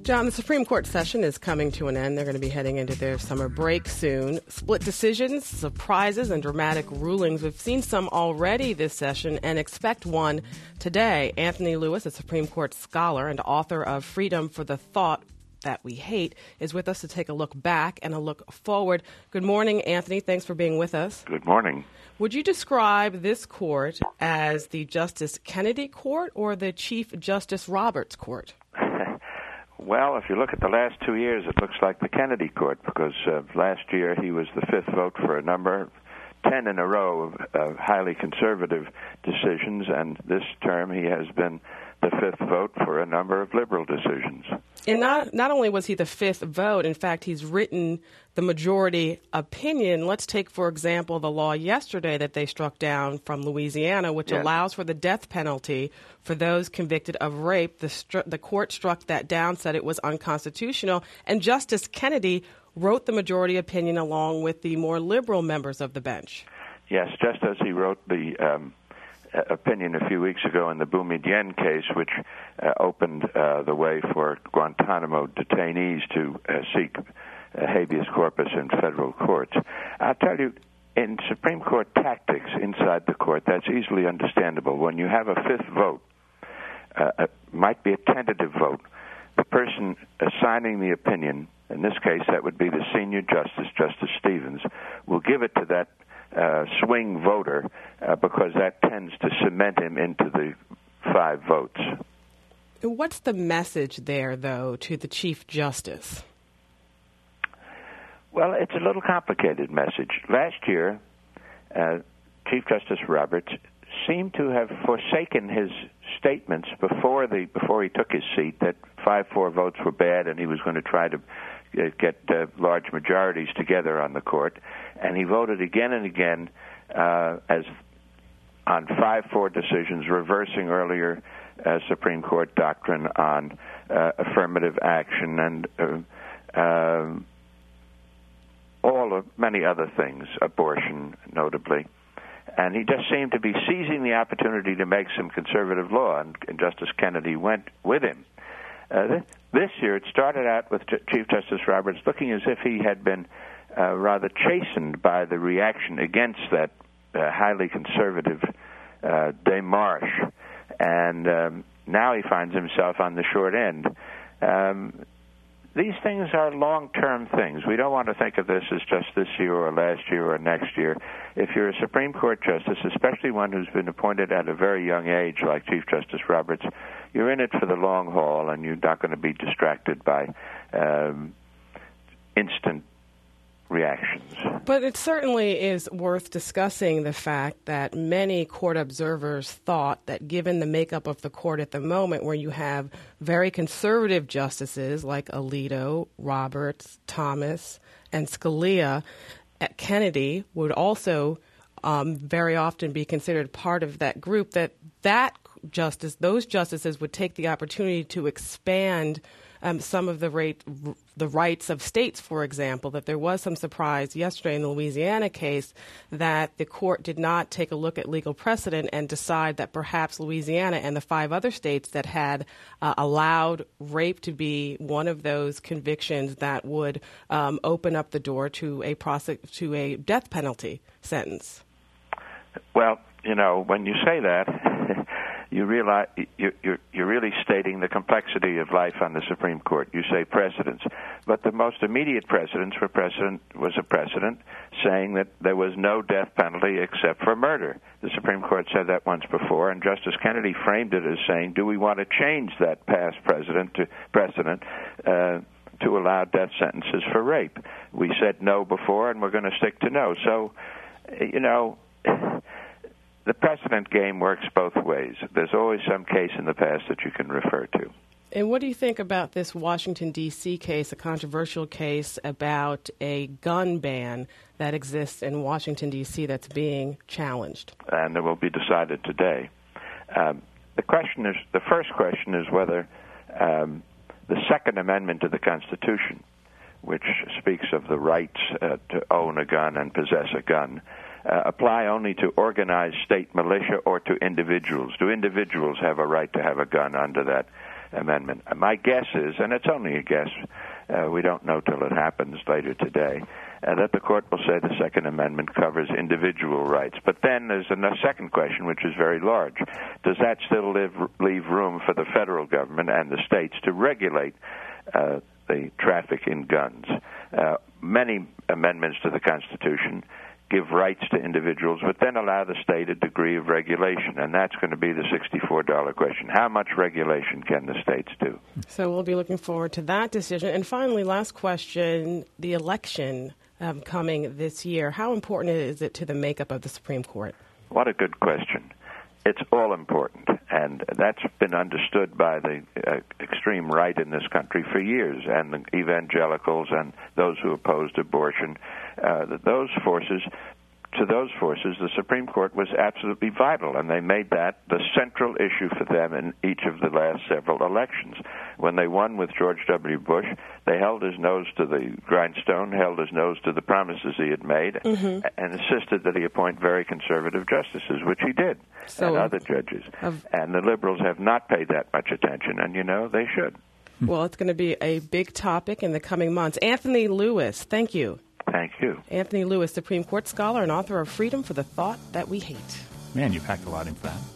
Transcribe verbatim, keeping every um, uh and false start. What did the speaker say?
John, the Supreme Court session is coming to an end. They're going to be heading into their summer break soon. Split decisions, surprises, and dramatic rulings. We've seen some already this session and expect one today. Anthony Lewis, a Supreme Court scholar and author of Freedom for the Thought That We Hate, is with us to take a look back and a look forward. Good morning, Anthony. Thanks for being with us. Good morning. Would you describe this court as the Justice Kennedy Court or the Chief Justice Roberts Court? Well, if you look at the last two years, it looks like the Kennedy Court, because uh, last year he was the fifth vote for a number, ten in a row of uh, highly conservative decisions, and this term he has been the fifth vote for a number of liberal decisions. And not, not only was he the fifth vote, in fact, he's written the majority opinion. Let's take, for example, the law yesterday that they struck down from Louisiana, which yes. allows for the death penalty for those convicted of rape. The, stru- the court struck that down, said it was unconstitutional, and Justice Kennedy wrote the majority opinion along with the more liberal members of the bench. Yes, just as he wrote the um opinion a few weeks ago in the Boumediene case, which uh, opened uh, the way for Guantanamo detainees to uh, seek uh, habeas corpus in federal courts. I'll tell you, in Supreme Court tactics inside the court, that's easily understandable. When you have a fifth vote, uh, it might be a tentative vote. The person assigning the opinion, in this case that would be the senior justice, Justice Stevens, will give it to that Uh, swing voter uh, because that tends to cement him into the five votes. What's the message there, though, to the Chief Justice? Well, it's a little complicated message. Last year, uh, Chief Justice Roberts seemed to have forsaken his statements before the before he took his seat that five four votes were bad and he was going to try to get uh, large majorities together on the court, and he voted again and again uh, as on five four decisions, reversing earlier uh, Supreme Court doctrine on uh, affirmative action and uh, uh, all of many other things, abortion notably. And he just seemed to be seizing the opportunity to make some conservative law, and, and Justice Kennedy went with him. Uh, this year, it started out with Ch- Chief Justice Roberts looking as if he had been uh, rather chastened by the reaction against that uh, highly conservative uh, démarche, and um, now he finds himself on the short end. Um, these things are long-term things. We don't want to think of this as just this year or last year or next year. If you're a Supreme Court justice, especially one who's been appointed at a very young age like Chief Justice Roberts, you're in it for the long haul, and you're not going to be distracted by um, instant reactions. But it certainly is worth discussing the fact that many court observers thought that given the makeup of the court at the moment, where you have very conservative justices like Alito, Roberts, Thomas, and Scalia, Kennedy would also um, very often be considered part of that group, that that justice, those justices would take the opportunity to expand um, some of the rate, the rights of states, for example, that there was some surprise yesterday in the Louisiana case that the court did not take a look at legal precedent and decide that perhaps Louisiana and the five other states that had uh, allowed rape to be one of those convictions that would um, open up the door to a prosec- to a death penalty sentence. Well, you know, when you say that, you realize you're, you're really stating the complexity of life on the Supreme Court. You say precedents, but the most immediate precedents were precedent was a precedent saying that there was no death penalty except for murder. The Supreme Court said that once before, and Justice Kennedy framed it as saying, "Do we want to change that past precedent to precedent uh, to allow death sentences for rape?" We said no before, and we're going to stick to no. So, you know. The precedent game works both ways. There's always some case in the past that you can refer to. And what do you think about this Washington, D C case, a controversial case about a gun ban that exists in Washington, D C that's being challenged? And it will be decided today. Um, the question is, the first question is whether um, the Second Amendment to the Constitution, which speaks of the rights uh, to own a gun and possess a gun, Uh, apply only to organized state militia or to individuals? Do individuals have a right to have a gun under that Amendment. My guess is, and it's only a guess, uh, we don't know till it happens later today, uh, that the court will say the Second Amendment covers individual rights. But then there's a second question, which is very large. Does that still live, leave room for the federal government and the states to regulate uh, the traffic in guns? Uh, many amendments to the Constitution give rights to individuals, but then allow the state a degree of regulation, and that's going to be the sixty-four dollars question. How much regulation can the states do? So we'll be looking forward to that decision. And finally, last question, the election um, coming this year. How important is it to the makeup of the Supreme Court? What a good question. It's all important, and that's been understood by the uh, extreme right in this country for years, and the evangelicals and those who opposed abortion. Uh, those forces, to those forces, the Supreme Court was absolutely vital, and they made that the central issue for them in each of the last several elections. When they won with George W. Bush, they held his nose to the grindstone, held his nose to the promises he had made, mm-hmm. and insisted that he appoint very conservative justices, which he did, so, and other judges. Of, and the liberals have not paid that much attention, and, you know, they should. Well, it's going to be a big topic in the coming months. Anthony Lewis, thank you. Thank you. Anthony Lewis, Supreme Court scholar and author of Freedom for the Thought That We Hate. Man, you packed a lot into that.